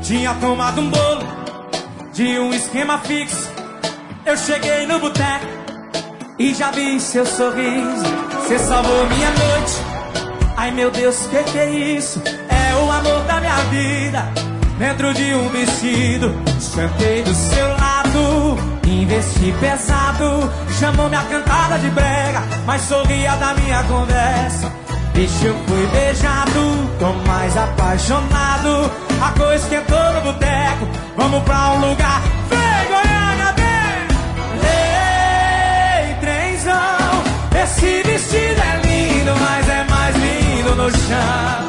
Tinha tomado um bolo de um esquema fixo. Eu cheguei no boteco e já vi seu sorriso. Cê salvou minha noite. Ai meu Deus, que é isso? É o amor da minha vida dentro de um vestido. Sentei do seu lado, investi pesado. Chamou minha cantada de brega, mas sorria da minha conversa. Bicho, eu fui beijado, tô mais apaixonado. A coisa esquentou no boteco, vamos pra um lugar. Vem, Goiânia, vem! Ei, trenzão, esse vestido é lindo, mas é mais lindo no chão.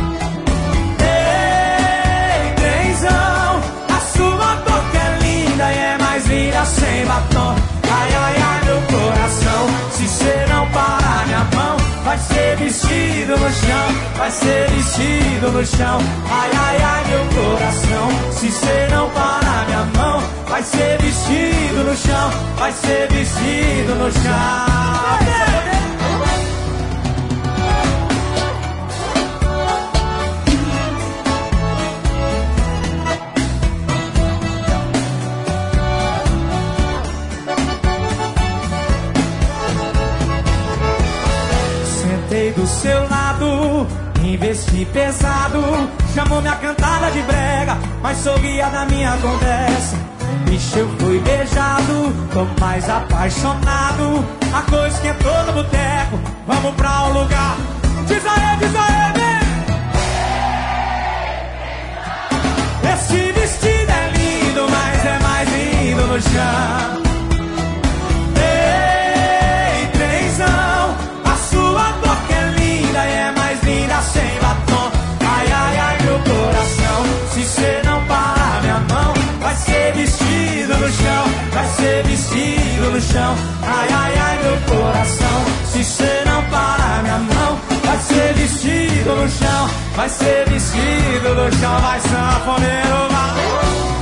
Ei, trenzão, a sua boca é linda e é mais linda sem batom. Ai, ai, ai, meu coração, se cê não parar minha mão, vai ser vestido no chão, vai ser vestido no chão. Ai, ai, ai, meu coração, se cê não parar minha mão, vai ser vestido no chão, vai ser vestido no chão. Sentei do seu lado, investi pesado. Chamou minha cantada de brega, mas sorria da minha conversa. Bicho, eu fui beijado, tô mais apaixonado. A coisa esquentou no boteco, vamos pra um lugar. Diz aí, vem! Esse vestido é lindo, mas é mais lindo no chão. Ei, trenzão, a sua boca é linda e é mais linda sem batom. Ai, ai, ai, meu coração, se cê não parar minha mão, vai ser vestido no chão, vai ser vestido no chão. Ai, ai, ai, meu coração, se cê não parar minha mão, vai ser vestido no chão, vai ser vestido no chão. Vai, sanfoneiro, vai.